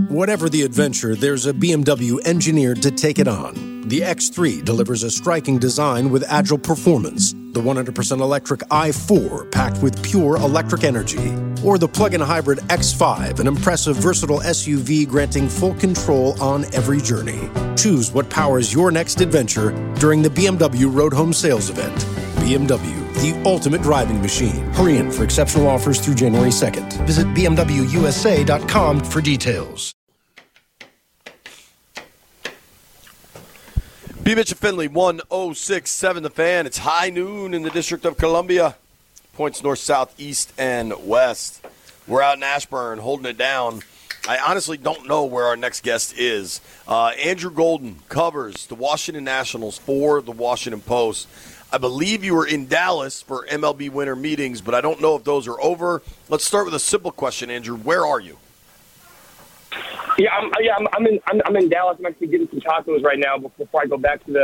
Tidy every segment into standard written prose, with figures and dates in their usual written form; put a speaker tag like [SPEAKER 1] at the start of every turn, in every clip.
[SPEAKER 1] Whatever the adventure, there's a BMW engineered to take it on. The X3 delivers a striking design with agile performance. The 100% electric i4 packed with pure electric energy. Or the plug-in hybrid X5, an impressive, versatile SUV granting full control on every journey. Choose what powers your next adventure during the BMW Road Home Sales Event. BMW, the ultimate driving machine. Hurry in for exceptional offers through January 2nd. Visit bmwusa.com for details.
[SPEAKER 2] B. Mitch and Finley, 106.7 The Fan. It's high noon in the District of Columbia. Points north, south, east, and west. We're out in Ashburn holding it down. I honestly don't know where our next guest is. Andrew Golden covers the Washington Nationals for the Washington Post. I believe you were in Dallas for MLB winter meetings, but I don't know if those are over. Let's start with a simple question, Andrew. Where are you?
[SPEAKER 3] I'm in Dallas. I'm actually getting some tacos right now before I go back to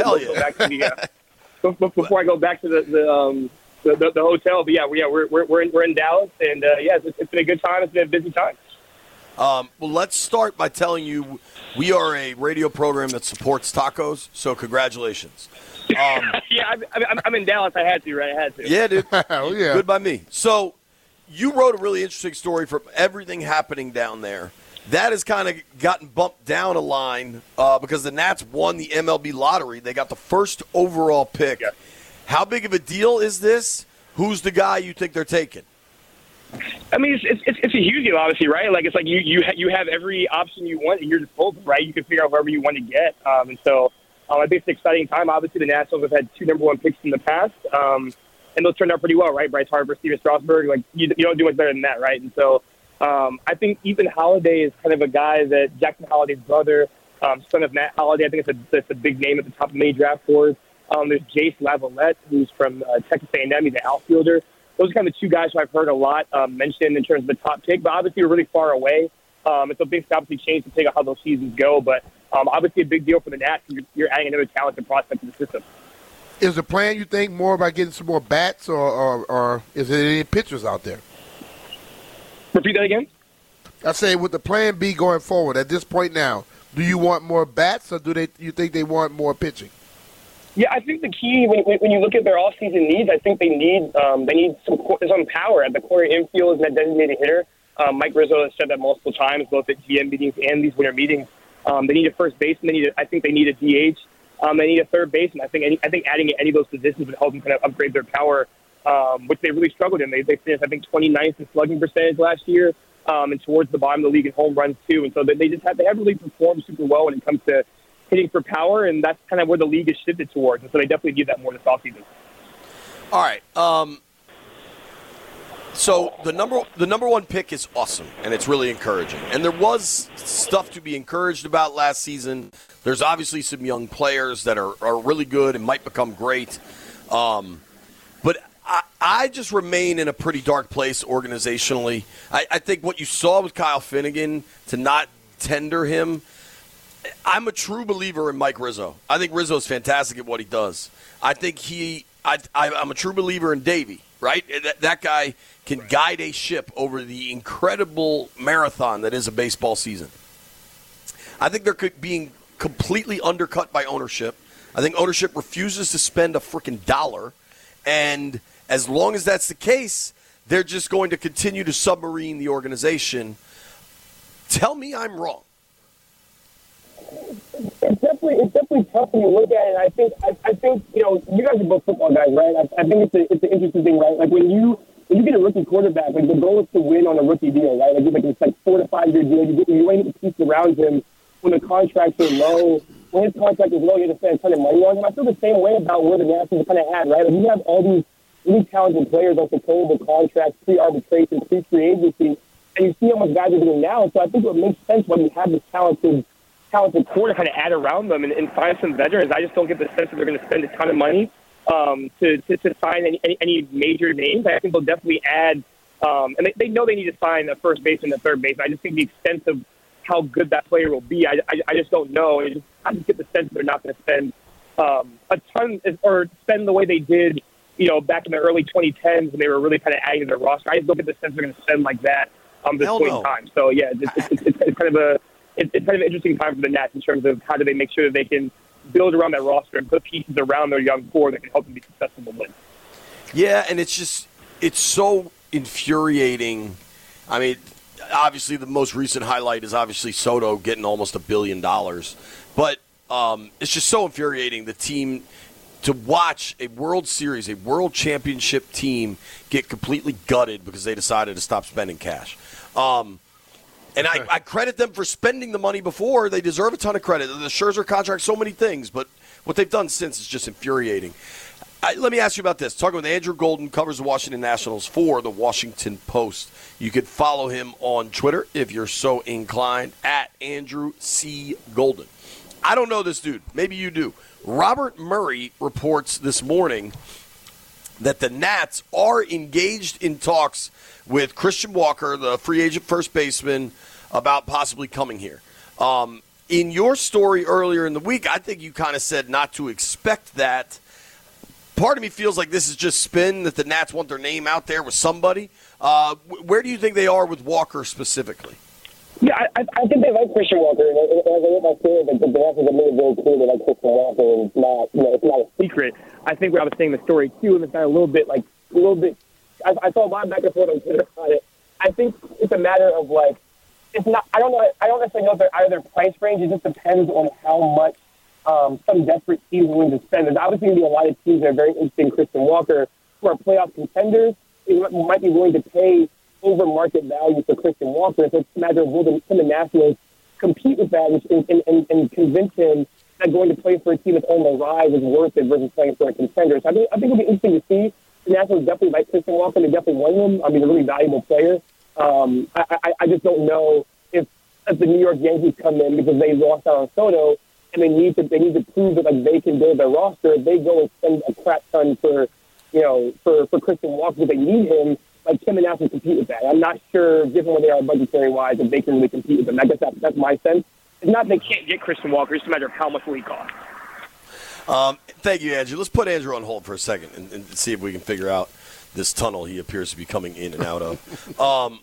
[SPEAKER 3] before I go back to the hotel. But we're in Dallas, and it's been a good time. It's been a busy time.
[SPEAKER 2] Well, let's start by telling you we are a radio program that supports tacos. So congratulations.
[SPEAKER 3] I'm in Dallas. I had to, right? I had to.
[SPEAKER 2] Yeah, dude.
[SPEAKER 4] Oh, yeah.
[SPEAKER 2] Good by me. So you wrote a really interesting story from everything happening down there. That has kind of gotten bumped down a line because the Nats won the MLB lottery. They got the first overall pick. Yeah. How big of a deal is this? Who's the guy you think they're taking?
[SPEAKER 3] I mean, it's a huge deal, obviously, right? Like it's like you have every option you want at your disposal, right? You can figure out whoever you want to get, and so I think it's an exciting time. Obviously, the Nationals have had 2 number 1 picks in the past, and those turned out pretty well, right? Bryce Harper, Steven Strasburg, like you don't do much better than that, right? And so I think Ethan Holiday is kind of a guy that Jackson Holiday's brother, son of Matt Holiday. I think it's a big name at the top of many draft boards. There's Jace Lavalette, who's from Texas A&M. He's an outfielder. Those are kind of the 2 guys who I've heard a lot mentioned in terms of the top pick, but obviously we're really far away. It's a big obviously change to take out how those seasons go, but obviously a big deal for the Nats. You're adding another talented prospect to the system.
[SPEAKER 4] Is the plan, you think, more about getting some more bats, or is there any pitchers out there?
[SPEAKER 3] Repeat that again?
[SPEAKER 4] I say, with the plan B going forward at this point now, do you want more bats, or you think they want more pitching?
[SPEAKER 3] Yeah, I think the key when you look at their off-season needs, I think they need some power at the corner infield as that designated hitter. Mike Rizzo has said that multiple times, both at GM meetings and these winter meetings. They need a first baseman. I think they need a DH. They need a third baseman. I think adding any of those positions would help them kind of upgrade their power, which they really struggled in. They finished, I think, 29th in slugging percentage last year, and towards the bottom of the league in home runs too. And so they haven't really performed super well when it comes to hitting for power, and that's kind of where the league is shifted towards. And so they definitely need that more this offseason.
[SPEAKER 2] All right. So the number 1 pick is awesome, and it's really encouraging. And there was stuff to be encouraged about last season. There's obviously some young players that are really good and might become great. But I just remain in a pretty dark place organizationally. I think what you saw with Kyle Finnegan, to not tender him, I'm a true believer in Mike Rizzo. I think Rizzo is fantastic at what he does. I think I'm a true believer in Davey, right? That guy can guide a ship over the incredible marathon that is a baseball season. I think they're being completely undercut by ownership. I think ownership refuses to spend a freaking dollar. And as long as that's the case, they're just going to continue to submarine the organization. Tell me I'm wrong.
[SPEAKER 3] It's definitely tough when you look at it. I think you guys are both football guys, right? I think it's an interesting thing, right? Like when you get a rookie quarterback, like the goal is to win on a rookie deal, right? Like it's like 4 to 5 year deal. You wait to piece around him when the contracts are low. When his contract is low, you have to spend a ton of money on him. I feel the same way about where the Nationals kind of had, right? Like you have all these really talented players on controllable contracts, pre-arbitration, pre-free agency, and you see how much guys are doing now. So I think it makes sense when you have this talented core to kind of add around them and find some veterans. I just don't get the sense that they're going to spend a ton of money to sign any major names. I think they'll definitely add, and they know they need to sign a first baseman and a third baseman. I just think the extent of how good that player will be, I just don't know. I just get the sense that they're not going to spend a ton or spend the way they did, back in the early 2010s when they were really kind of adding to their roster. I just don't get the sense they're going to spend like that this
[SPEAKER 2] Hell
[SPEAKER 3] point
[SPEAKER 2] no.
[SPEAKER 3] in time. So yeah, it's kind of an interesting time for the Nats in terms of how do they make sure that they can build around that roster and put pieces around their young core that can help them be successful to win.
[SPEAKER 2] Yeah, and it's so infuriating. I mean, obviously the most recent highlight is obviously Soto getting almost $1 billion. But it's just so infuriating, the team, to watch a World Series, a World Championship team get completely gutted because they decided to stop spending cash. And I credit them for spending the money before. They deserve a ton of credit. The Scherzer contract, so many things, but what they've done since is just infuriating. Let me ask you about this. Talking with Andrew Golden, covers the Washington Nationals for the Washington Post. You could follow him on Twitter if you're so inclined, at Andrew C. Golden. I don't know this dude. Maybe you do. Robert Murray reports this morning that the Nats are engaged in talks with Christian Walker, the free agent first baseman, about possibly coming here. In your story earlier in the week, I think you kind of said not to expect that. Part of me feels like this is just spin, that the Nats want their name out there with somebody. Where do you think they are with Walker specifically?
[SPEAKER 3] Yeah, I think they like Christian Walker. And as I wrote my story, the Nats have made it very clear they like Christian Walker, and it's not a secret. I think what I was saying in the story too, and it's not a little bit. I saw a lot of back and forth on Twitter about it. I think it's a matter of it's not. I don't know. I don't necessarily know if they're out of their price range. It just depends on how much some desperate teams are willing to spend. There's obviously going to be a lot of teams that are very interested in Christian Walker who are playoff contenders. They might be willing to pay over market value for Christian Walker. So it's a matter of will the Nationals compete with that and convince him that going to play for a team that's on the rise is worth it versus playing for a contender. So I think it'll be interesting to see. The Nationals definitely like Christian Walker. They definitely want him. I mean, he's a really valuable player. I just don't know if the New York Yankees come in because they lost out on Soto and they need to prove that they can build their roster. If they go and spend a crap ton for Christian Walker because they need him, can the Nationals compete with that? I'm not sure, given where they are budgetary wise, if they can really compete with them. I guess that's my sense. It's not they can't get Christian Walker. It's just a matter of how much will he cost.
[SPEAKER 2] Thank you, Andrew. Let's put Andrew on hold for a second and see if we can figure out this tunnel he appears to be coming in and out of.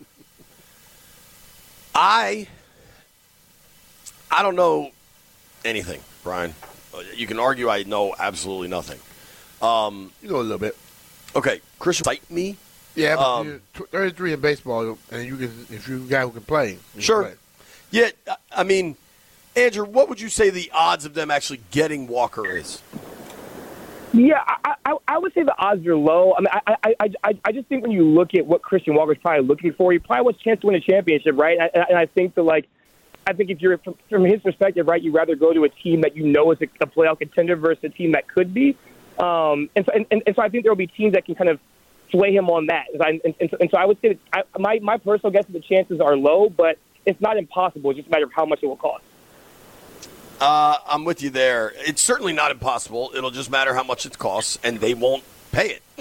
[SPEAKER 2] I don't know anything, Brian. You can argue I know absolutely nothing.
[SPEAKER 4] You know a little bit.
[SPEAKER 2] Okay, Christian, cite me.
[SPEAKER 4] Yeah, but you're 33 in baseball, and if you're a guy who can play.
[SPEAKER 2] Sure.
[SPEAKER 4] Play.
[SPEAKER 2] Yeah, I mean, Andrew, what would you say the odds of them actually getting Walker is?
[SPEAKER 3] Yeah, I would say the odds are low. I mean, I just think when you look at what Christian Walker's probably looking for, he probably wants a chance to win a championship, right? And I think that, I think if you're from his perspective, right, you'd rather go to a team that you know is a playoff contender versus a team that could be. And so I think there will be teams that can kind of sway him on that. And so I would say that my personal guess is the chances are low, but it's not impossible. It's just a matter of how much it will cost.
[SPEAKER 2] I'm with you there. It's certainly not impossible. It'll just matter how much it costs, and they won't pay it.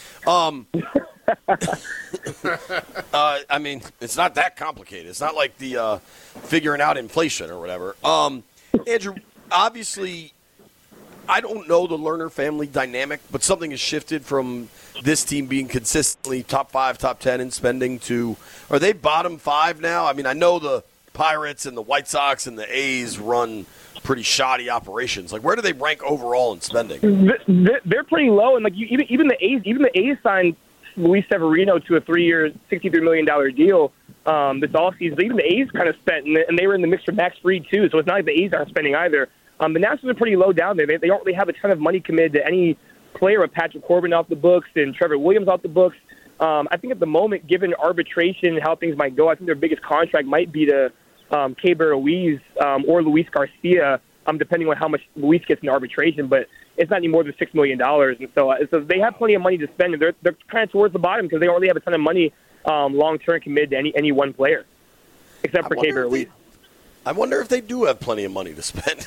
[SPEAKER 2] I mean, it's not that complicated. It's not like the figuring out inflation or whatever. Andrew, obviously, I don't know the Lerner family dynamic, but something has shifted from this team being consistently top 5, top 10 in spending to, are they bottom 5 now? I mean, I know the Pirates and the White Sox and the A's run pretty shoddy operations. Where do they rank overall in spending?
[SPEAKER 3] They're pretty low, and even the A's signed Luis Severino to a 3-year, $63 million deal this offseason. Even the A's kind of spent, and they were in the mix for Max Fried too. So it's not like the A's aren't spending either. The Nationals are pretty low down there. They don't really have a ton of money committed to any player with Patrick Corbin off the books and Trevor Williams off the books. I think at the moment, given arbitration and how things might go, I think their biggest contract might be to Keibert Ruiz or Luis Garcia, depending on how much Luis gets in arbitration. But it's not any more than $6 million. And so they have plenty of money to spend. And they're kind of towards the bottom because they don't really have a ton of money long-term committed to any one player, except for Keibert Ruiz.
[SPEAKER 2] I wonder if they do have plenty of money to spend.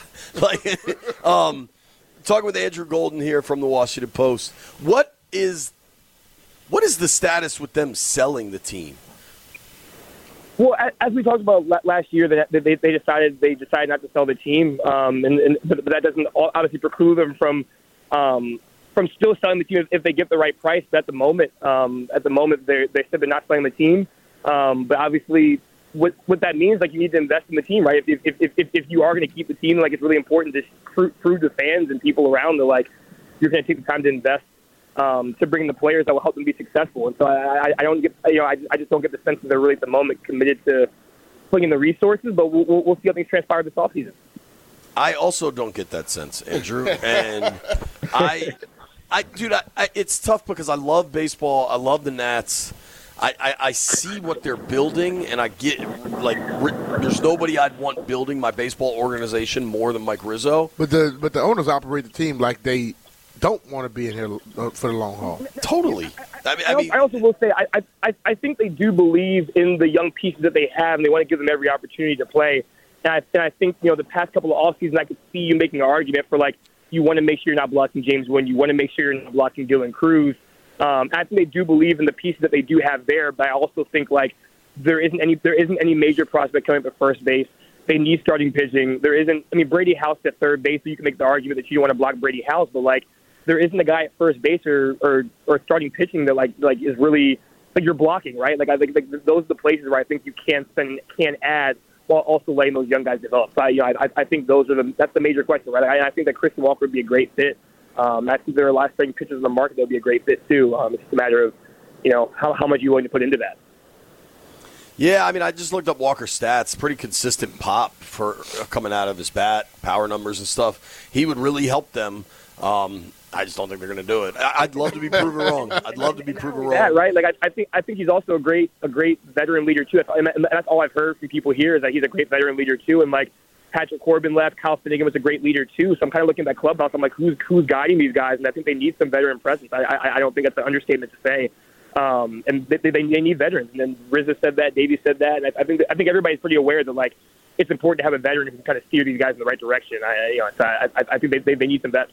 [SPEAKER 2] Talking with Andrew Golden here from the Washington Post. What is the status with them selling the team?
[SPEAKER 3] Well, as we talked about last year, they decided not to sell the team, but that doesn't obviously preclude them from still selling the team if they get the right price. But at the moment, they said they're not selling the team. But obviously, what that means, like, you need to invest in the team, right? If you are going to keep the team, like, it's really important to prove to fans and people around that, like, you're going to take the time to invest to bring in the players that will help them be successful. And so I don't get, I just don't get the sense that they're really at the moment committed to putting in the resources. But we'll see how things transpire this offseason.
[SPEAKER 2] I also don't get that sense, Andrew, and dude, it's tough because I love baseball. I love the Nats. I see what they're building, and I get, like, there's nobody I'd want building my baseball organization more than Mike Rizzo.
[SPEAKER 4] But the owners operate the team like they don't want to be in here for the long haul.
[SPEAKER 2] Totally.
[SPEAKER 3] I also will say I think they do believe in the young pieces that they have, and they want to give them every opportunity to play. And I think, the past couple of off seasons, I could see you making an argument for, like, you want to make sure you're not blocking James Wynn. You want to make sure you're not blocking Dylan Cruz. I think they do believe in the pieces that they do have there, but I also think, like, there isn't any major prospect coming up at first base. They need starting pitching. There isn't. I mean, Brady House at third base, so you can make the argument that you don't want to block Brady House, but, like, there isn't a guy at first base or starting pitching that like is really, like, you're blocking, right? Like, I think, like, those are the places where I think you can add while also letting those young guys develop. So I think that's the major question, right? I think that Christian Walker would be a great fit. I think there are a lot of starting pitchers in the market that would be a great fit too. It's just a matter of, how much you're willing to put into that.
[SPEAKER 2] Yeah, I mean, I just looked up Walker's stats. Pretty consistent pop for coming out of his bat, power numbers and stuff. He would really help them. I just don't think they're going to do it. I'd love to be proven wrong. I'd love to be proven wrong.
[SPEAKER 3] Yeah, right. Like, I think he's also a great veteran leader too. And that's all I've heard from people here is that he's a great veteran leader too. And, like, Patrick Corbin left, Kyle Finnegan was a great leader too. So I'm kind of looking at that clubhouse. I'm like, who's guiding these guys? And I think they need some veteran presence. I don't think that's an understatement to say. And they need veterans. And then Rizzo said that, Davey said that. And I think everybody's pretty aware that, like, it's important to have a veteran who can kind of steer these guys in the right direction. I think they need some vets.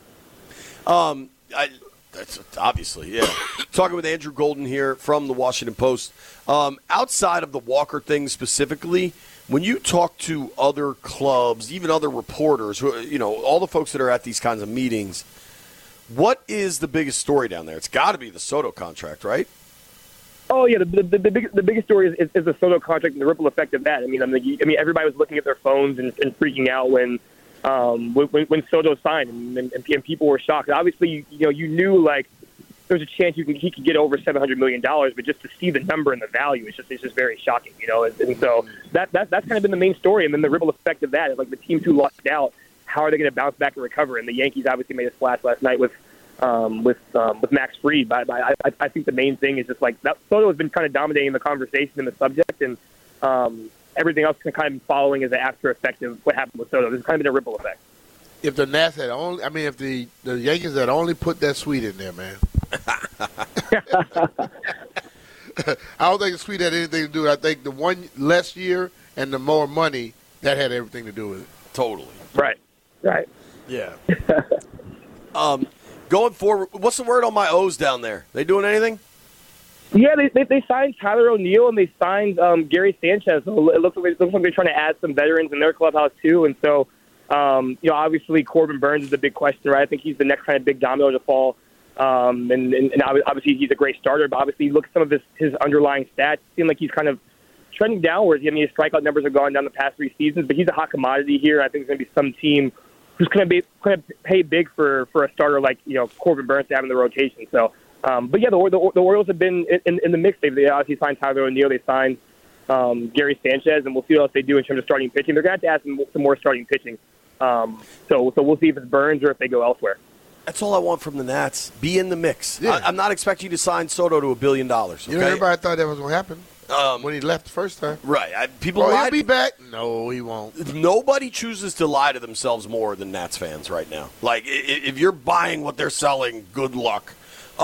[SPEAKER 2] That's obviously, yeah. Talking with Andrew Golden here from the Washington Post. Outside of the Walker thing specifically, when you talk to other clubs, even other reporters, who, all the folks that are at these kinds of meetings, what is the biggest story down there? It's got to be the Soto contract, right?
[SPEAKER 3] Oh yeah, the biggest story is the Soto contract and the ripple effect of that. I mean, everybody was looking at their phones and freaking out when Soto signed, and people were shocked. Obviously, you knew, like, there's a chance he could get over $700 million, but just to see the number and the value, it's just very shocking, And so that's kind of been the main story, and then the ripple effect of that is, like, the teams who lost out, how are they going to bounce back and recover? And the Yankees obviously made a splash last night with Max Fried. But I think the main thing is just, like, that Soto has been kind of dominating the conversation and the subject, and everything else kind of been following as an after effect of what happened with Soto. There's kind of been a ripple effect.
[SPEAKER 4] If the Nats had only, if the Yankees had only put that suite in there, man. I don't think the suite had anything to do with it. I think the one less year and the more money, that had everything to do with it.
[SPEAKER 2] Totally.
[SPEAKER 3] Right.
[SPEAKER 2] Yeah. Going forward, what's the word on my O's down there? They doing anything?
[SPEAKER 3] Yeah, they signed Tyler O'Neill and they signed Gary Sanchez. So it looks like they're trying to add some veterans in their clubhouse too. And so, obviously Corbin Burns is the big question, right? I think he's the next kind of big domino to fall. And obviously he's a great starter, but obviously you look at some of his underlying stats. It seems like he's kind of trending downwards. I mean, his strikeout numbers have gone down the past 3 seasons, but he's a hot commodity here. I think there's going to be some team who's going to pay big for a starter like Corbin Burns to have in the rotation. So. But yeah, the Orioles have been in the mix. They obviously signed Tyler O'Neill. They signed Gary Sanchez, and we'll see what else they do in terms of starting pitching. They're going to have to add some more starting pitching. So we'll see if it's Burns or if they go elsewhere.
[SPEAKER 2] That's all I want from the Nats. Be in the mix.
[SPEAKER 4] Yeah.
[SPEAKER 2] I'm not expecting you to sign Soto to $1 billion. Okay?
[SPEAKER 4] Everybody thought that was going to happen when he left the first time.
[SPEAKER 2] Right.
[SPEAKER 4] He'll be back. No, he won't.
[SPEAKER 2] Nobody chooses to lie to themselves more than Nats fans right now. Like, if you're buying what they're selling, good luck.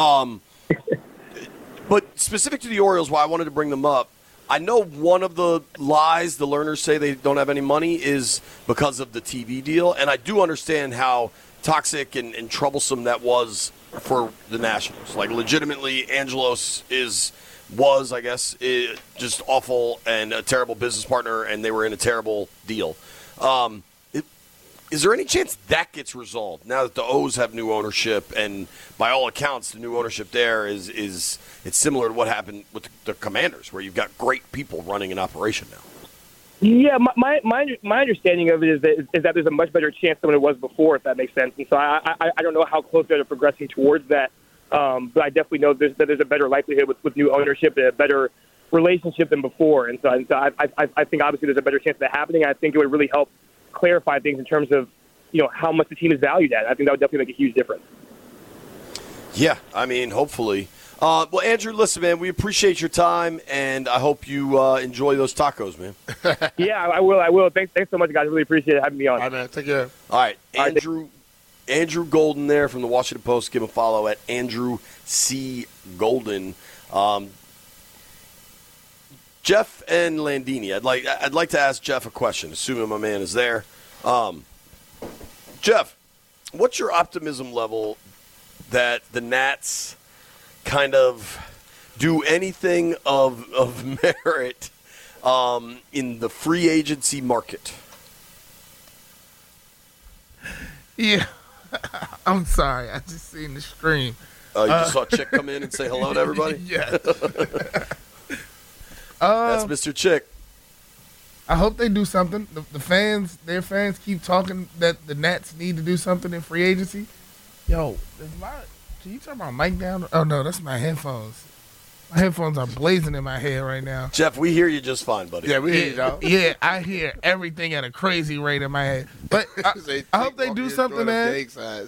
[SPEAKER 2] But specific to the Orioles, why I wanted to bring them up, I know one of the lies the learners say they don't have any money is because of the TV deal, and I do understand how toxic and troublesome that was for the Nationals. Like, legitimately, Angelos was, I guess, just awful and a terrible business partner, and they were in a terrible deal. Is there any chance that gets resolved now that the O's have new ownership, and by all accounts, the new ownership there is it's similar to what happened with the Commanders, where you've got great people running an operation now?
[SPEAKER 3] Yeah, my understanding of it is that there's a much better chance than it was before, if that makes sense. And so I don't know how close they're progressing towards that, but I definitely know that there's a better likelihood with new ownership and a better relationship than before. And so I think obviously there's a better chance of that happening. I think it would really help clarify things in terms of, how much the team is valued at. I think that would definitely make a huge difference.
[SPEAKER 2] Yeah, I mean, hopefully. Well, Andrew, listen, man, we appreciate your time, and I hope you enjoy those tacos, man.
[SPEAKER 3] Yeah, I will. Thanks so much, guys. Really appreciate it having me on.
[SPEAKER 4] All right, man. Take care.
[SPEAKER 2] All right, Andrew Golden there from the Washington Post. Give him a follow at Andrew C. Golden. Jeff and Landini. I'd like to ask Jeff a question, assuming my man is there. Jeff, what's your optimism level that the Nats kind of do anything of merit in the free agency market?
[SPEAKER 5] Yeah. I'm sorry. I just seen the stream.
[SPEAKER 2] You just saw Chick come in and say hello to everybody?
[SPEAKER 5] Yeah.
[SPEAKER 2] That's Mr. Chick.
[SPEAKER 5] I hope they do something. Their fans keep talking that the Nats need to do something in free agency. Yo, can you turn my mic down? Oh, no, that's my headphones. My headphones are blazing in my head right now.
[SPEAKER 2] Jeff, we hear you just fine, buddy.
[SPEAKER 4] Yeah, we hear you, dog.
[SPEAKER 5] Yeah, I hear everything at a crazy rate in my head. But I hope they do something, man.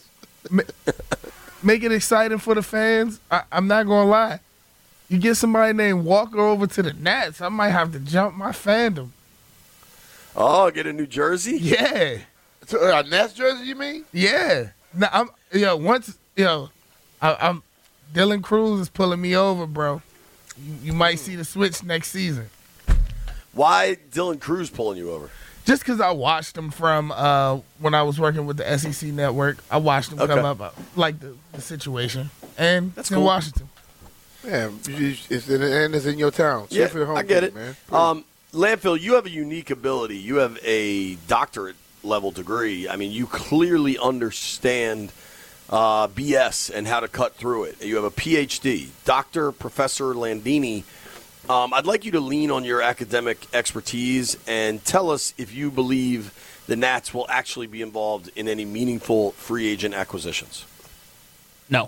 [SPEAKER 5] Make it exciting for the fans. I'm not going to lie. You get somebody named Walker over to the Nats, I might have to jump my fandom.
[SPEAKER 2] Oh, get a New Jersey?
[SPEAKER 5] Yeah.
[SPEAKER 4] So, Nats jersey, you mean?
[SPEAKER 5] Yeah. Now, I'm Dylan Cruz is pulling me over, bro. You might see the switch next season.
[SPEAKER 2] Why Dylan Cruz pulling you over?
[SPEAKER 5] Just because I watched him from when I was working with the SEC Network. I watched him come up, like the situation. And
[SPEAKER 2] that's
[SPEAKER 5] in
[SPEAKER 2] cool.
[SPEAKER 5] Washington.
[SPEAKER 4] Yeah, it's in your town.
[SPEAKER 2] Yeah, I get it.
[SPEAKER 4] Man.
[SPEAKER 2] Landfill, you have a unique ability. You have a doctorate level degree. I mean, you clearly understand BS and how to cut through it. You have a PhD. Dr. Professor Landini, I'd like you to lean on your academic expertise and tell us if you believe the Nats will actually be involved in any meaningful free agent acquisitions.
[SPEAKER 6] No.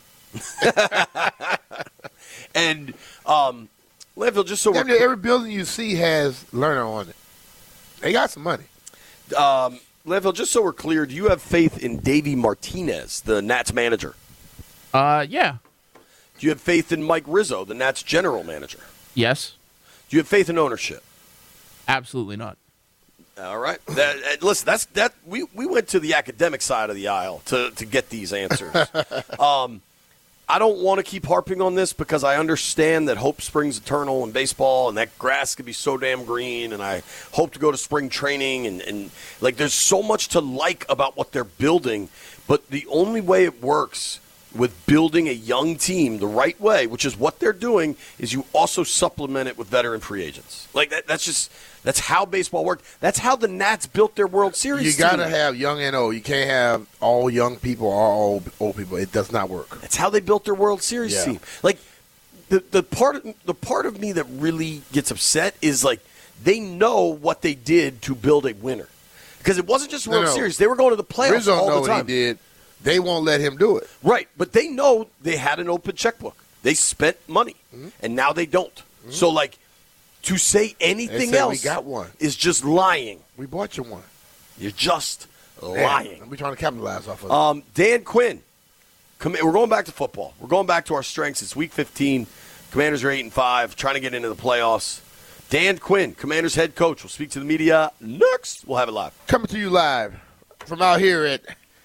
[SPEAKER 2] And Landfill, just so
[SPEAKER 4] every building you see has Lerner on it. They got some money.
[SPEAKER 2] Landfill, just so we're clear, do you have faith in Davey Martinez, the Nats manager?
[SPEAKER 6] Yeah.
[SPEAKER 2] Do you have faith in Mike Rizzo, the Nats general manager?
[SPEAKER 6] Yes.
[SPEAKER 2] Do you have faith in ownership?
[SPEAKER 6] Absolutely not.
[SPEAKER 2] All right. Listen, we went to the academic side of the aisle to get these answers. I don't want to keep harping on this because I understand that hope springs eternal in baseball and that grass can be so damn green, and I hope to go to spring training and like there's so much to like about what they're building, but the only way it works with building a young team the right way, which is what they're doing, is you also supplement it with veteran free agents. Like that's how baseball worked. That's how the Nats built their World Series
[SPEAKER 4] You got to have young and old. You can't have all young people or all old people. It does not work.
[SPEAKER 2] That's how they built their World Series team. Like the part of me that really gets upset is like they know what they did to build a winner. Because it wasn't just World Series. They were going to the playoffs
[SPEAKER 4] Rizzo
[SPEAKER 2] all
[SPEAKER 4] know
[SPEAKER 2] the time.
[SPEAKER 4] what he did. They won't let him do it.
[SPEAKER 2] Right, but they know they had an open checkbook. They spent money, and now they don't. Mm-hmm. So, like, to say anything else
[SPEAKER 4] we got one.
[SPEAKER 2] Is just lying.
[SPEAKER 4] We bought you one.
[SPEAKER 2] You're just lying.
[SPEAKER 4] We're trying to capitalize off of it.
[SPEAKER 2] Dan Quinn, we're going back to football. We're going back to our strengths. It's Week 15. Commanders are 8-5, trying to get into the playoffs. Dan Quinn, Commanders head coach, will speak to the media next. We'll have it live.
[SPEAKER 4] Coming to you live from out here at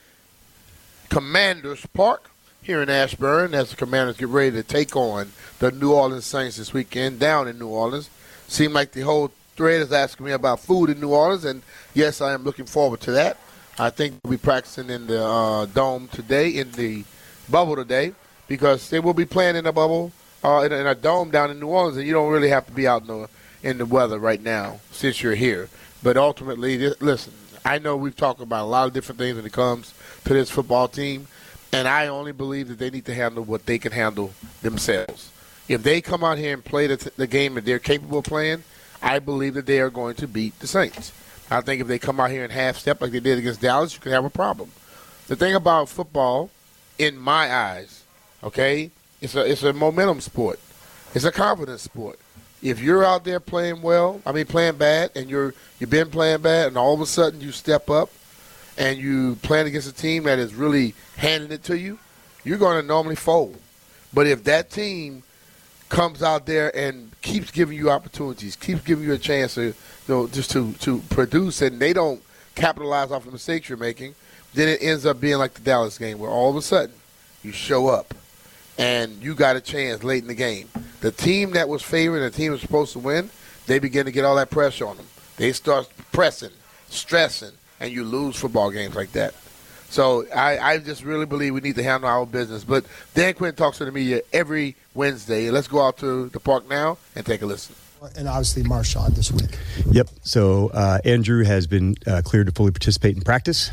[SPEAKER 4] Commanders Park here in Ashburn as the Commanders get ready to take on the New Orleans Saints this weekend down in New Orleans. Seemed like the whole thread is asking me about food in New Orleans, and yes, I am looking forward to that. I think we'll be practicing in the dome today, in the bubble today, because they will be playing in a bubble, in a dome down in New Orleans, and you don't really have to be out in the weather right now since you're here. But ultimately, listen, I know we've talked about a lot of different things when it comes to this football team, and I only believe that they need to handle what they can handle themselves. If they come out here and play the game that they're capable of playing, I believe that they are going to beat the Saints. I think if they come out here and half-step like they did against Dallas, you could have a problem. The thing about football, in my eyes, okay, it's a momentum sport. It's a confidence sport. If you're out there playing bad, and you've been playing bad, and all of a sudden you step up and you playing against a team that is really handing it to you, you're going to normally fold. But if that team comes out there and keeps giving you opportunities, keeps giving you a chance to, just to produce, and they don't capitalize off the mistakes you're making, then it ends up being like the Dallas game, where all of a sudden you show up and you got a chance late in the game. The team that was favored and the team that was supposed to win, they begin to get all that pressure on them. They start pressing, stressing, and you lose football games like that. So I just really believe we need to handle our business. But Dan Quinn talks to the media every Wednesday. Let's go out to the park now and take a listen.
[SPEAKER 7] And obviously Marshawn this week.
[SPEAKER 8] Yep. So Andrew has been cleared to fully participate in practice.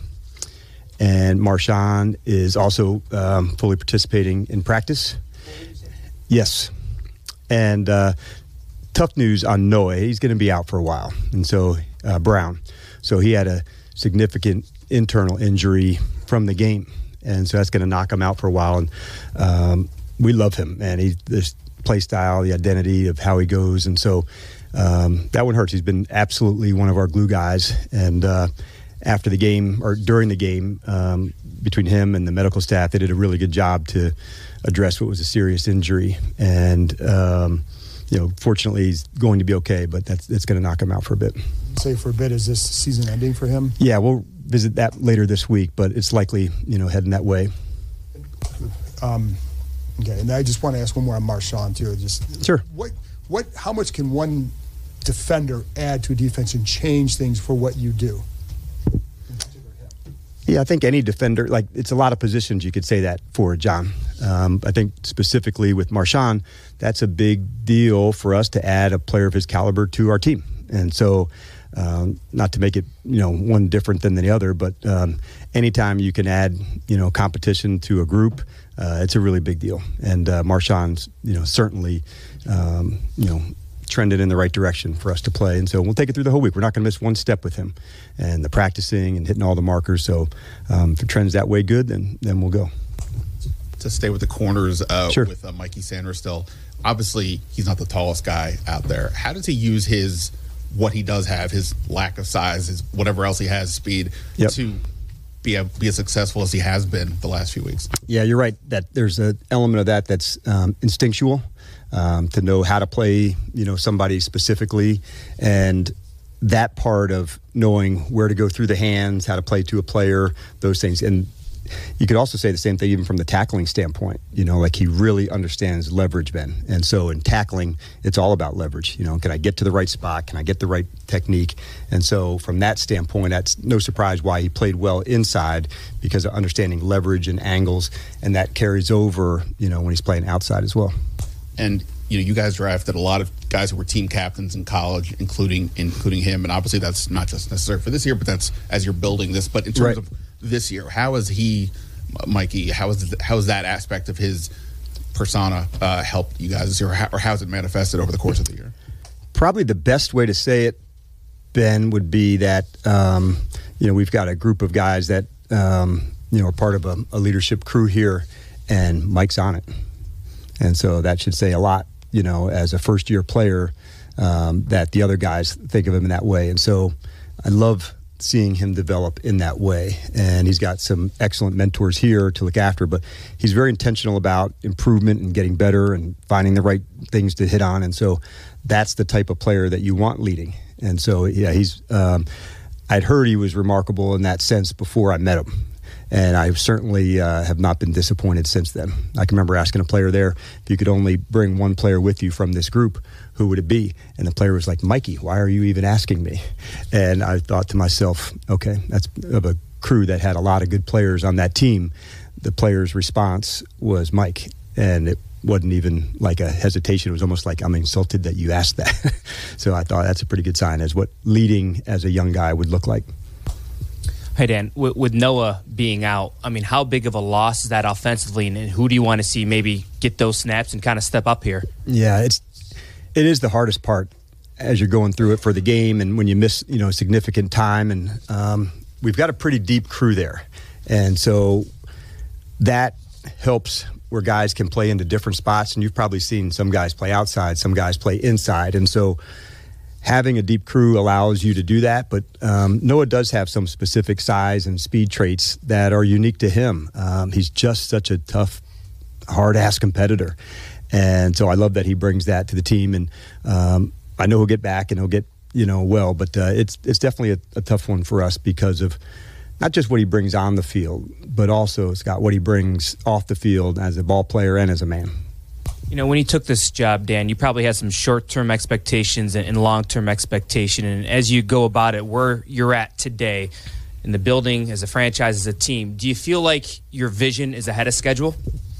[SPEAKER 8] And Marshawn is also fully participating in practice. Yes. And tough news on Noah. He's going to be out for a while. And so Brown. So he had a significant internal injury from the game. And so that's going to knock him out for a while. And we love him. And this play style, the identity of how he goes. And so that one hurts. He's been absolutely one of our glue guys. And after the game, or during the game, between him and the medical staff, they did a really good job to address what was a serious injury. And, fortunately, he's going to be okay, but it's going to knock him out for a bit.
[SPEAKER 7] Say for a bit, is this season ending for him?
[SPEAKER 8] Yeah, we'll visit that later this week, but it's likely, heading that way.
[SPEAKER 7] Okay, and I just want to ask one more on Marshawn, too.
[SPEAKER 8] Sure.
[SPEAKER 7] How much can one defender add to a defense and change things for what you do?
[SPEAKER 8] Yeah, I think any defender, it's a lot of positions you could say that for, John. I think specifically with Marshawn, that's a big deal for us to add a player of his caliber to our team. And so, not to make it, one different than the other, but anytime you can add, competition to a group, it's a really big deal. And Marshawn's, certainly, trended in the right direction for us to play. And so we'll take it through the whole week. We're not going to miss one step with him and the practicing and hitting all the markers. So if it trends that way good, then we'll go.
[SPEAKER 9] To stay with the corners
[SPEAKER 8] Sure.
[SPEAKER 9] with Mikey Sanders still, obviously he's not the tallest guy out there. How does he use what he does have, his lack of size, his whatever else he has, speed,
[SPEAKER 8] Yep.
[SPEAKER 9] to be as successful as he has been the last few weeks?
[SPEAKER 8] Yeah, you're right that there's an element of that's instinctual. To know how to play, somebody specifically, and that part of knowing where to go through the hands, how to play to a player, those things. And you could also say the same thing even from the tackling standpoint. He really understands leverage, Ben. And so in tackling, it's all about leverage. Can I get to the right spot? Can I get the right technique? And so from that standpoint, that's no surprise why he played well inside, because of understanding leverage and angles, and that carries over, when he's playing outside as well.
[SPEAKER 9] And you guys drafted a lot of guys who were team captains in college, including him. And obviously that's not just necessary for this year, but that's as you're building this. But in terms of this year, how is he, Mikey? How is that aspect of his persona helped you guys this year, or how has it manifested over the course of the year?
[SPEAKER 8] Probably the best way to say it, Ben, would be that we've got a group of guys that are part of a leadership crew here, and Mike's on it. And so that should say a lot, as a first-year player, that the other guys think of him in that way. And so I love seeing him develop in that way. And he's got some excellent mentors here to look after, but he's very intentional about improvement and getting better and finding the right things to hit on. And so that's the type of player that you want leading. And so, yeah, I'd heard he was remarkable in that sense before I met him. And I certainly have not been disappointed since then. I can remember asking a player there, if you could only bring one player with you from this group, who would it be? And the player was like, Mikey, why are you even asking me? And I thought to myself, okay, that's of a crew that had a lot of good players on that team. The player's response was Mike. And it wasn't even like a hesitation. It was almost like, I'm insulted that you asked that. So I thought that's a pretty good sign as what leading as a young guy would look like.
[SPEAKER 10] Hey, Dan, with Noah being out, I mean, how big of a loss is that offensively, and who do you want to see maybe get those snaps and kind of step up here?
[SPEAKER 8] Yeah, it is the hardest part as you're going through it for the game, and when you miss, significant time, and we've got a pretty deep crew there, and so that helps where guys can play into different spots, and you've probably seen some guys play outside, some guys play inside, and so having a deep crew allows you to do that, but Noah does have some specific size and speed traits that are unique to him. He's just such a tough, hard-ass competitor, and so I love that he brings that to the team, and I know he'll get back and he'll get, well, but it's definitely a tough one for us because of not just what he brings on the field, but also, Scott, what he brings off the field as a ball player and as a man.
[SPEAKER 10] When you took this job, Dan, you probably had some short-term expectations and long-term expectation. And as you go about it, where you're at today in the building, as a franchise, as a team, do you feel like your vision is ahead of schedule?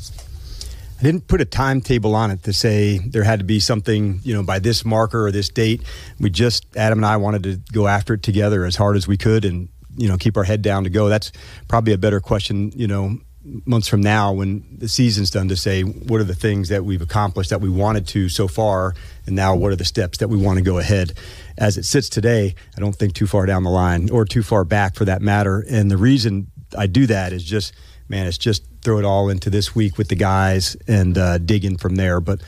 [SPEAKER 8] I didn't put a timetable on it to say there had to be something, by this marker or this date. Adam and I wanted to go after it together as hard as we could and, keep our head down to go. That's probably a better question, months from now when the season's done, to say what are the things that we've accomplished that we wanted to so far, and now what are the steps that we want to go ahead. As it sits today, I don't think too far down the line or too far back for that matter, and the reason I do that is just throw it all into this week with the guys and dig in from there. But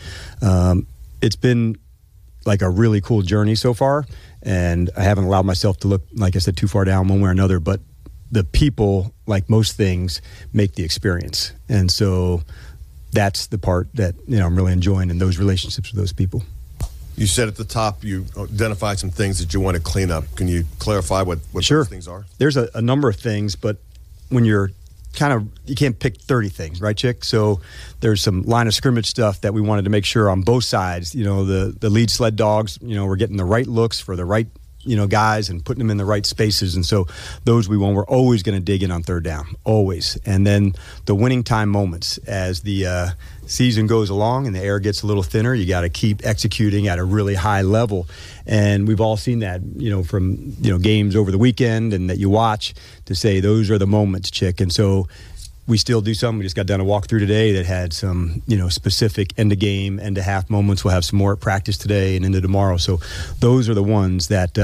[SPEAKER 8] it's been like a really cool journey so far, and I haven't allowed myself to look, like I said, too far down one way or another, but the people, like most things, make the experience. And so that's the part that, I'm really enjoying in those relationships with those people.
[SPEAKER 11] You said at the top you identified some things that you want to clean up. Can you clarify what
[SPEAKER 8] Sure.
[SPEAKER 11] those things are? There's
[SPEAKER 8] a number of things, but when you're you can't pick 30 things, right, Chick? So there's some line of scrimmage stuff that we wanted to make sure on both sides, the lead sled dogs, we're getting the right looks for the right guys and putting them in the right spaces. And so those we're always going to dig in on third down, always. And then the winning time moments as the season goes along and the air gets a little thinner, you got to keep executing at a really high level. And we've all seen that, from, games over the weekend and that you watch to say those are the moments, Chick. And so we still do some. We just got done a walkthrough today that had some, specific end-of-game, end-of-half moments. We'll have some more at practice today and into tomorrow. So those are the ones that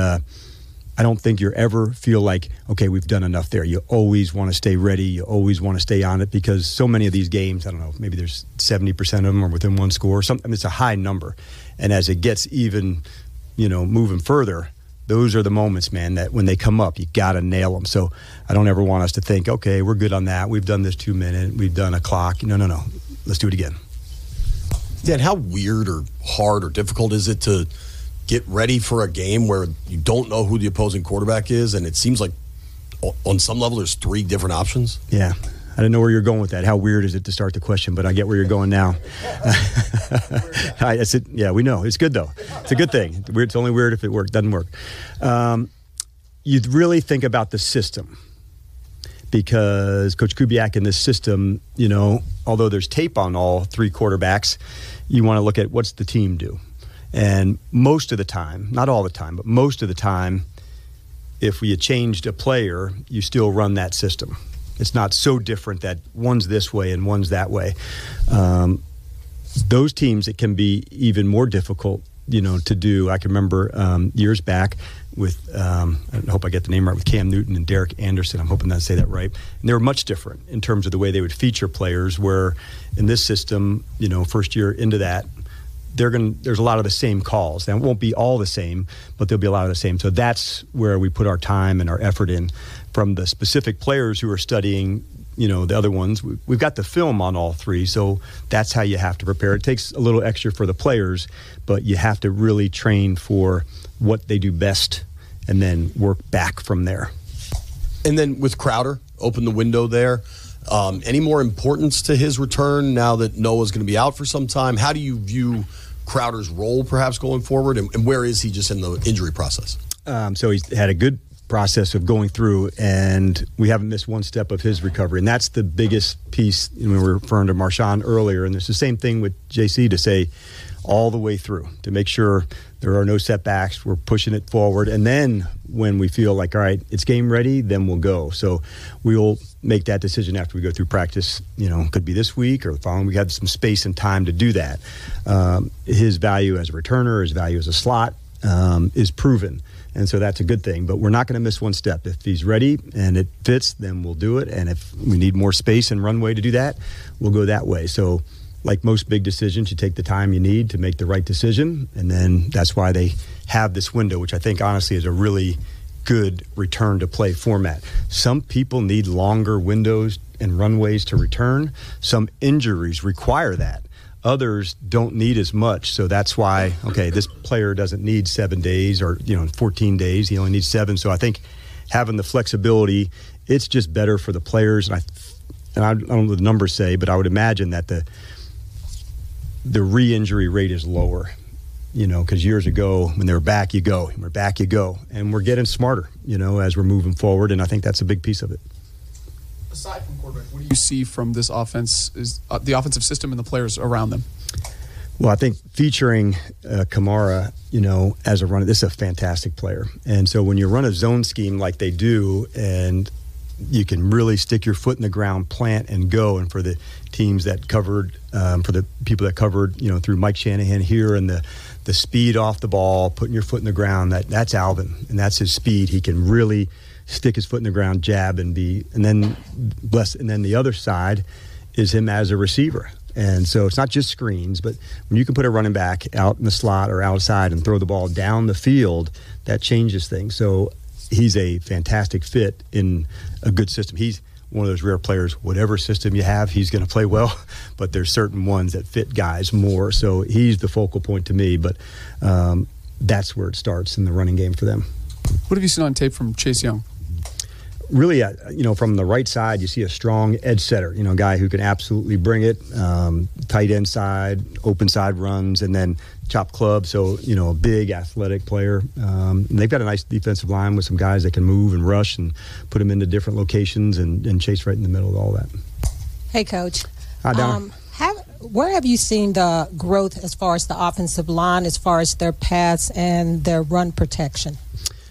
[SPEAKER 8] I don't think you ever feel like, okay, we've done enough there. You always want to stay ready. You always want to stay on it because so many of these games, I don't know, maybe there's 70% of them are within one score or something. It's a high number. And as it gets even, moving further, those are the moments, man, that when they come up, you got to nail them. So I don't ever want us to think, okay, we're good on that. We've done this 2 minute. We've done a clock. No. Let's do it again.
[SPEAKER 2] Dan, how weird or hard or difficult is it to get ready for a game where you don't know who the opposing quarterback is, and it seems like on some level there's 3 different options?
[SPEAKER 8] Yeah. I didn't know where you're going with that. How weird is it to start the question, but I get where you're going now. I said, yeah, we know. It's good, though. It's a good thing. It's only weird if it doesn't work. You'd really think about the system because Coach Kubiak in this system, although there's tape on all 3 quarterbacks, you want to look at what's the team do. And most of the time, not all the time, but most of the time, if we had changed a player, you still run that system. It's not so different that one's this way and one's that way. Those teams, it can be even more difficult, to do. I can remember years back with, I hope I get the name right, with Cam Newton and Derek Anderson. I'm hoping to say that right. And they were much different in terms of the way they would feature players, where in this system, first year into that, there's a lot of the same calls. Now, it won't be all the same, but there'll be a lot of the same. So that's where we put our time and our effort in. From the specific players who are studying, the other ones, we've got the film on all 3, so that's how you have to prepare. It takes a little extra for the players, but you have to really train for what they do best and then work back from there.
[SPEAKER 2] And then with Crowder, open the window there. Any more importance to his return now that Noah's going to be out for some time? How do you view Crowder's role perhaps going forward, and where is he just in the injury process?
[SPEAKER 8] So he's had a good process of going through, and we haven't missed one step of his recovery, and that's the biggest piece. We were referring to Marshawn earlier, and it's the same thing with JC to say, all the way through to make sure there are no setbacks. We're pushing it forward. And then when we feel like, all right, it's game ready, then we'll go. So we'll make that decision after we go through practice. Could be this week or the following. We have some space and time to do that. His value as a returner, his value as a slot is proven. And so that's a good thing. But we're not going to miss one step. If he's ready and it fits, then we'll do it. And if we need more space and runway to do that, we'll go that way. So like most big decisions, you take the time you need to make the right decision. And then that's why they have this window, which I think honestly is a really good return to play format. Some people need longer windows and runways to return. Some injuries require that. Others don't need as much, so that's why, okay, this player doesn't need 7 days or 14 days. He only needs 7. So I think having the flexibility, it's just better for the players. And I don't know what the numbers say, but I would imagine that the re-injury rate is lower. Because years ago when they were back, you go. When we're back, you go. And we're getting smarter, as we're moving forward, and I think that's a big piece of it.
[SPEAKER 12] Aside from quarterback, what do you see from this offense, is the offensive system and the players around them?
[SPEAKER 8] Well, I think featuring Kamara, as a runner, this is a fantastic player. And so when you run a zone scheme like they do, and you can really stick your foot in the ground, plant, and go. And for the teams that covered, for the people that covered, through Mike Shanahan here, and the speed off the ball, putting your foot in the ground, that's Alvin, and that's his speed. He can really stick his foot in the ground, jab, and then the other side is him as a receiver. And so it's not just screens, but when you can put a running back out in the slot or outside and throw the ball down the field, that changes things. So he's a fantastic fit in a good system. He's one of those rare players, whatever system you have, he's going to play well, but there's certain ones that fit guys more. So he's the focal point to me, but that's where it starts in the running game for them.
[SPEAKER 12] What have you seen on tape from Chase Young?
[SPEAKER 8] Really, from the right side, you see a strong edge setter, a guy who can absolutely bring it, tight end side, open side runs, and then chop club. So, a big athletic player. And they've got a nice defensive line with some guys that can move and rush and put them into different locations and Chase right in the middle of all that.
[SPEAKER 13] Hey, Coach.
[SPEAKER 8] Hi, Donna.
[SPEAKER 13] Where have you seen the growth as far as the offensive line, as far as their pass and their run protection?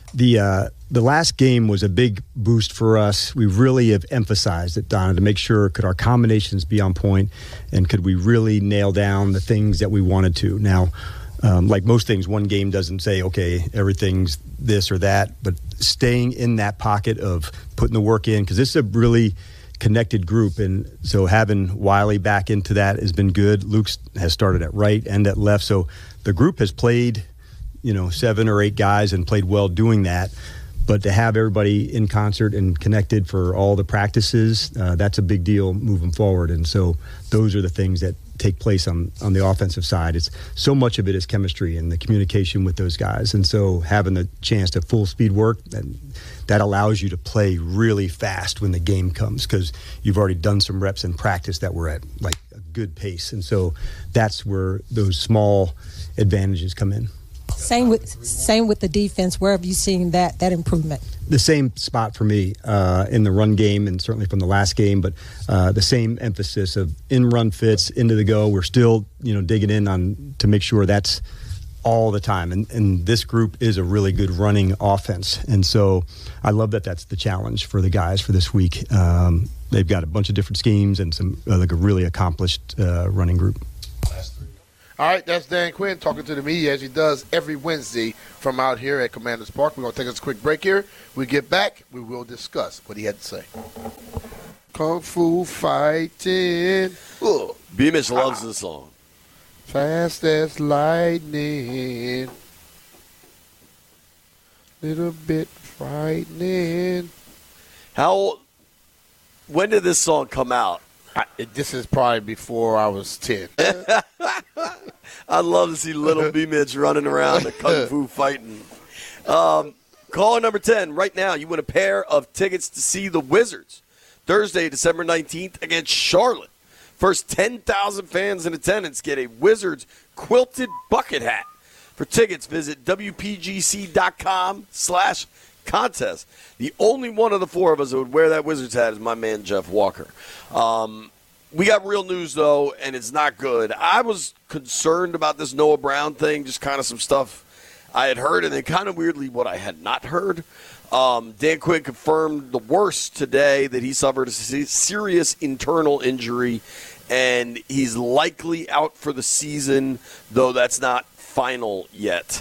[SPEAKER 8] The last game was a big boost for us. We really have emphasized it, Donna, to make sure could our combinations be on point and could we really nail down the things that we wanted to. Now, like most things, one game doesn't say, okay, everything's this or that, but staying in that pocket of putting the work in, because this is a really connected group, and so having Wiley back into that has been good. Luke has started at right and at left, so the group has played 7 or 8 guys and played well doing that. But to have everybody in concert and connected for all the practices, that's a big deal moving forward. And so those are the things that take place on the offensive side. It's so much of it is chemistry and the communication with those guys. And so having the chance to full speed work, that allows you to play really fast when the game comes, because you've already done some reps in practice that were at like a good pace. And so that's where those small advantages come in.
[SPEAKER 13] Same with the defense. Where have you seen that improvement?
[SPEAKER 8] The same spot for me in the run game, and certainly from the last game, but the same emphasis of in-run fits, into the go. We're still, digging in on to make sure that's all the time. And this group is a really good running offense. And so I love that that's the challenge for the guys for this week. They've got a bunch of different schemes and some like a really accomplished running group.
[SPEAKER 4] All right, that's Dan Quinn talking to the media as he does every Wednesday from out here at Commanders Park. We're going to take us a quick break here. When we get back, we will discuss what he had to say. Kung Fu Fighting.
[SPEAKER 2] Beamish loves this song.
[SPEAKER 4] Fast as lightning. Little bit frightening.
[SPEAKER 2] When did this song come out?
[SPEAKER 4] This is probably before I was 10.
[SPEAKER 2] I'd love to see little B-Mitch running around the Kung Fu Fighting. Caller number 10, right now, you win a pair of tickets to see the Wizards Thursday, December 19th against Charlotte. First 10,000 fans in attendance get a Wizards quilted bucket hat. For tickets, visit WPGC.com/contest. The only one of the four of us that would wear that Wizards hat is my man Jeff Walker. We got real news, though, and it's not good. I was concerned about this Noah Brown thing, just kind of some stuff I had heard, and then kind of weirdly what I had not heard. Dan Quinn confirmed the worst today, that he suffered a serious internal injury, and he's likely out for the season, though that's not final yet.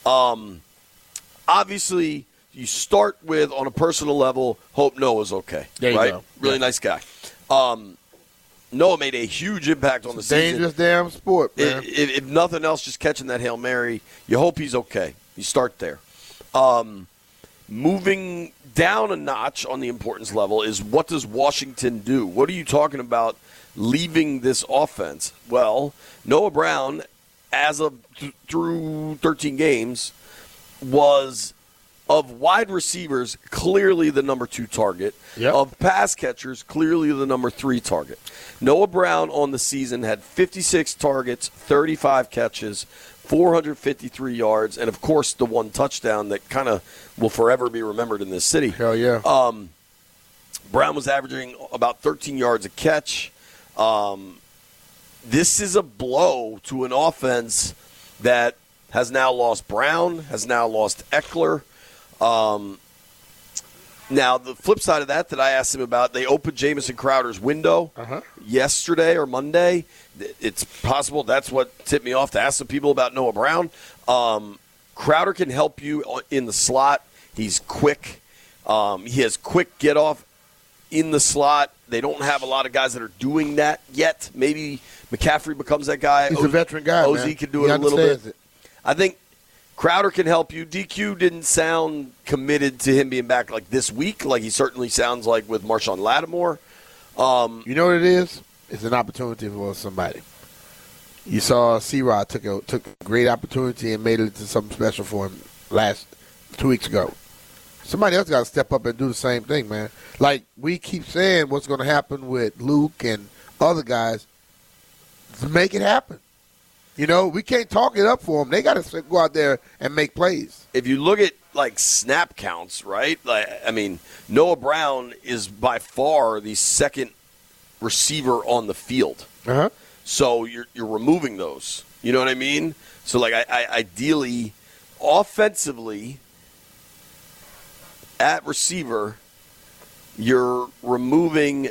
[SPEAKER 2] Obviously, you start with, on a personal level, hope Noah's okay.
[SPEAKER 4] There you
[SPEAKER 2] right?
[SPEAKER 4] go.
[SPEAKER 2] Really nice guy. Noah made a huge impact on the season.
[SPEAKER 4] Dangerous damn sport, man.
[SPEAKER 2] If nothing else, just catching that Hail Mary, you hope he's okay. You start there. Moving down a notch on the importance level is, what does Washington do? What are you talking about leaving this offense? Well, Noah Brown, as of through 13 games, was, of wide receivers, clearly the number 2 target.
[SPEAKER 4] Yep.
[SPEAKER 2] Of pass catchers, clearly the number 3 target. Noah Brown on the season had 56 targets, 35 catches, 453 yards, and, of course, the 1 touchdown that kind of will forever be remembered in this city.
[SPEAKER 4] Hell yeah.
[SPEAKER 2] Brown was averaging about 13 yards a catch. This is a blow to an offense that has now lost Brown, has now lost Eckler. Now, the flip side of that I asked him about, they opened Jamison Crowder's window yesterday or Monday. It's possible that's what tipped me off to ask some people about Noah Brown. Crowder can help you in the slot. He's quick. He has quick get-off in the slot. They don't have a lot of guys that are doing that yet. Maybe McCaffrey becomes that guy.
[SPEAKER 4] He's a veteran guy,
[SPEAKER 2] OZ
[SPEAKER 4] man.
[SPEAKER 2] can do it a little bit.
[SPEAKER 4] It.
[SPEAKER 2] I think Crowder can help you. DQ didn't sound committed to him being back like this week, like he certainly sounds like with Marshawn Lattimore.
[SPEAKER 4] You know what it is? It's an opportunity for somebody. You saw C-Rod took a great opportunity and made it into something special for him 2 weeks ago. Somebody else got to step up and do the same thing, man. Like, we keep saying what's going to happen with Luke and other guys. To make it happen. You know, we can't talk it up for them. They got to go out there and make plays.
[SPEAKER 2] If you look at, like, snap counts, right? Like, I mean, Noah Brown is by far the second receiver on the field.
[SPEAKER 4] Uh-huh.
[SPEAKER 2] So you're removing those. You know what I mean? So, like, I ideally, offensively, at receiver, you're removing.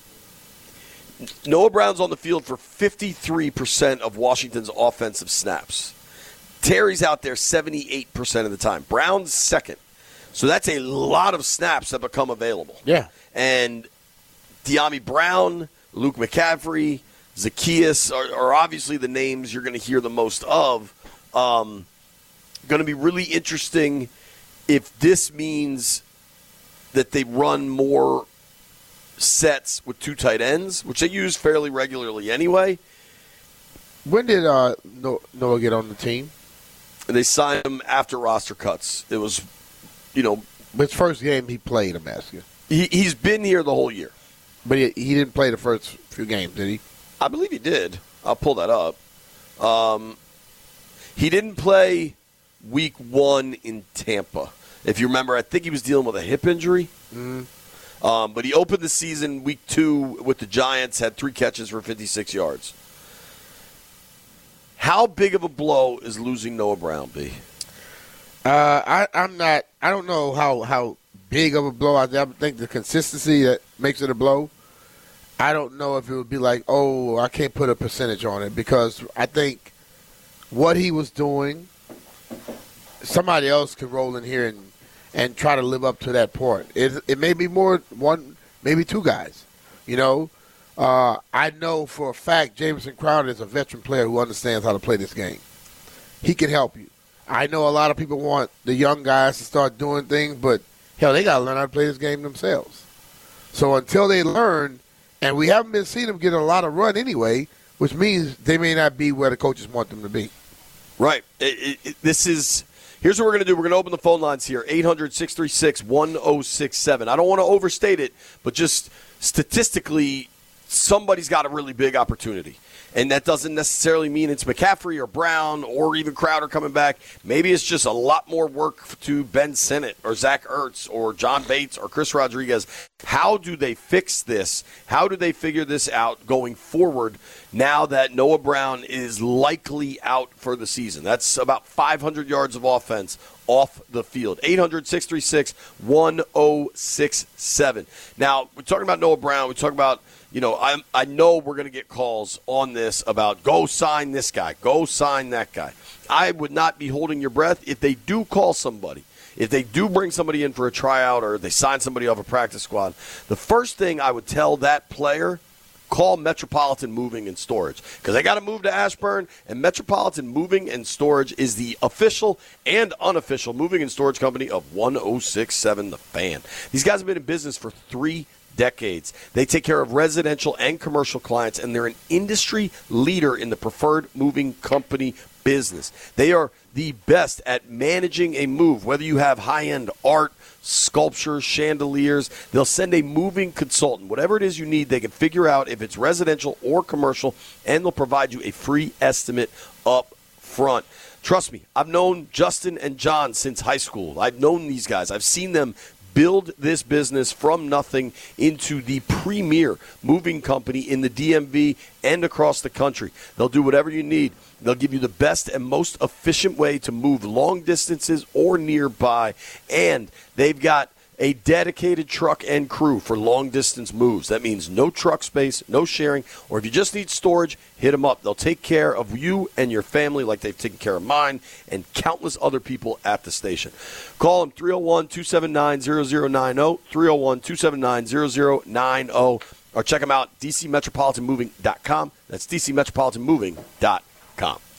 [SPEAKER 2] Noah Brown's on the field for 53% of Washington's offensive snaps. Terry's out there 78% of the time. Brown's second. So that's a lot of snaps that become available.
[SPEAKER 4] Yeah.
[SPEAKER 2] And De'Ami Brown, Luke McCaffrey, Zacchaeus are obviously the names you're going to hear the most of. Going to be really interesting if this means that they run more sets with 2 tight ends, which they use fairly regularly anyway.
[SPEAKER 4] When did Noah get on the team?
[SPEAKER 2] They signed him after roster cuts. It was,
[SPEAKER 4] His first game he played, I'm asking.
[SPEAKER 2] He's been here the whole year.
[SPEAKER 4] But he didn't play the first few games, did he?
[SPEAKER 2] I believe he did. I'll pull that up. He didn't play week 1 in Tampa. If you remember, I think he was dealing with a hip injury.
[SPEAKER 4] Mm-hmm.
[SPEAKER 2] But he opened the season week 2 with the Giants, had 3 catches for 56 yards. How big of a blow is losing Noah Brown, B?
[SPEAKER 4] I don't know how big of a blow. I think the consistency that makes it a blow. I don't know if it would be like, oh, I can't put a percentage on it, because I think what he was doing, somebody else could roll in here and try to live up to that part. It may be more one, maybe 2 guys. I know for a fact Jamison Crowder is a veteran player who understands how to play this game. He can help you. I know a lot of people want the young guys to start doing things, but, hell, they got to learn how to play this game themselves. So until they learn, and we haven't been seeing them get a lot of run anyway, which means they may not be where the coaches want them to be.
[SPEAKER 2] Right. Here's what we're going to do. We're going to open the phone lines here, 800-636-1067. I don't want to overstate it, but just statistically, somebody's got a really big opportunity. And that doesn't necessarily mean it's McCaffrey or Brown or even Crowder coming back. Maybe it's just a lot more work to Ben Sinnott or Zach Ertz or John Bates or Chris Rodriguez. How do they fix this? How do they figure this out going forward now that Noah Brown is likely out for the season? That's about 500 yards of offense off the field. 800-636-1067. Now, we're talking about Noah Brown. We're talking about, I know we're going to get calls on this about go sign this guy, go sign that guy. I would not be holding your breath if they do call somebody. If they do bring somebody in for a tryout or they sign somebody off a practice squad, the first thing I would tell that player, call Metropolitan Moving and Storage, because they got to move to Ashburn, and Metropolitan Moving and Storage is the official and unofficial moving and storage company of 1067 The Fan. These guys have been in business for 3 decades. They take care of residential and commercial clients, and they're an industry leader in the preferred moving company business. They are the best at managing a move, whether you have high-end art, sculpture, chandeliers. They'll send a moving consultant. Whatever it is you need, they can figure out if it's residential or commercial, and they'll provide you a free estimate up front. Trust me, I've known Justin and John since high school. I've known these guys. I've seen them build this business from nothing into the premier moving company in the DMV and across the country. They'll do whatever you need. They'll give you the best and most efficient way to move long distances or nearby. And they've got a dedicated truck and crew for long distance moves. That means no truck space, no sharing, or if you just need storage, hit them up. They'll take care of you and your family like they've taken care of mine and countless other people at the station. Call them 301-279-0090, 301-279-0090, or check them out, dcmetropolitanmoving.com. That's dcmetropolitanmoving.com.